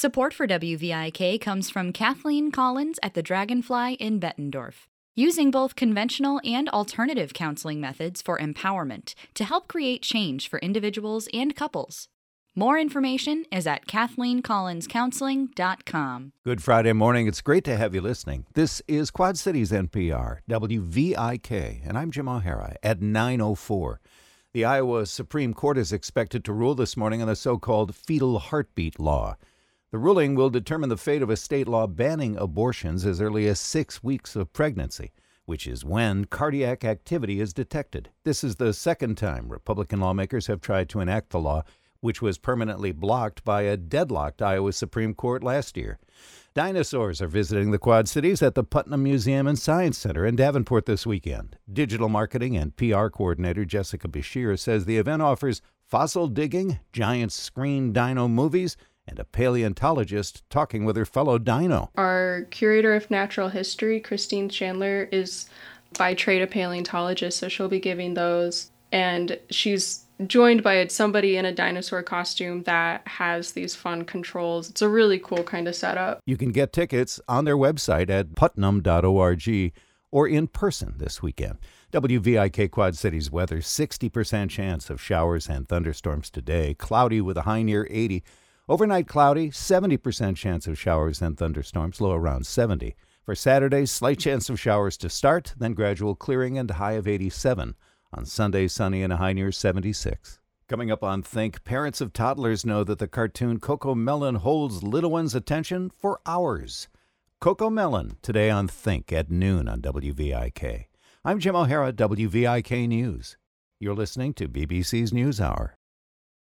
Support for WVIK comes from Kathleen Collins at the Dragonfly in Bettendorf, using both conventional and alternative counseling methods for empowerment to help create change for individuals and couples. More information is at KathleenCollinsCounseling.com. Good Friday morning. It's great to have you listening. This is Quad Cities NPR, WVIK, and I'm Jim O'Hara at 9:04. The Iowa Supreme Court is expected to rule this morning on the so-called fetal heartbeat law. The ruling will determine the fate of a state law banning abortions as early as 6 weeks of pregnancy, which is when cardiac activity is detected. This is the second time Republican lawmakers have tried to enact the law, which was permanently blocked by a deadlocked Iowa Supreme Court last year. Dinosaurs are visiting the Quad Cities at the Putnam Museum and Science Center in Davenport this weekend. Digital marketing and PR coordinator Jessica Bashir says the event offers fossil digging, giant screen dino movies, and a paleontologist talking with her fellow dino. Our curator of natural history, Christine Chandler, is by trade a paleontologist, so she'll be giving those. And she's joined by somebody in a dinosaur costume that has these fun controls. It's a really cool kind of setup. You can get tickets on their website at putnam.org or in person this weekend. WVIK Quad Cities weather, 60% chance of showers and thunderstorms today. Cloudy with a high near 80. Overnight cloudy, 70% chance of showers and thunderstorms, low around 70. For Saturday, slight chance of showers to start, then gradual clearing and a high of 87. On Sunday, sunny and a high near 76. Coming up on Think, parents of toddlers know that the cartoon CoComelon holds little ones' attention for hours. CoComelon, today on Think at noon on WVIK. I'm Jim O'Hara, WVIK News. You're listening to BBC's NewsHour.